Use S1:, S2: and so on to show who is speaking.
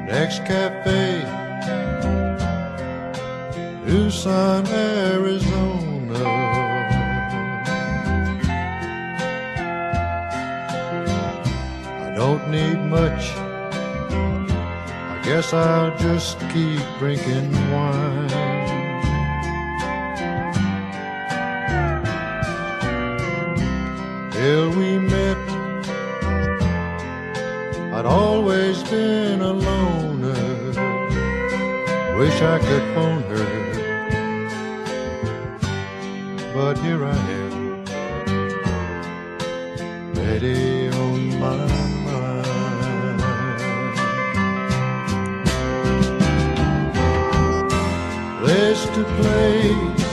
S1: next cafe, Tucson, Arizona. I don't need much, I guess I'll just keep drinking wine. Till we met, I'd always been a loner. Wish I could phone her, but here I am, ready on my mind. Place to play,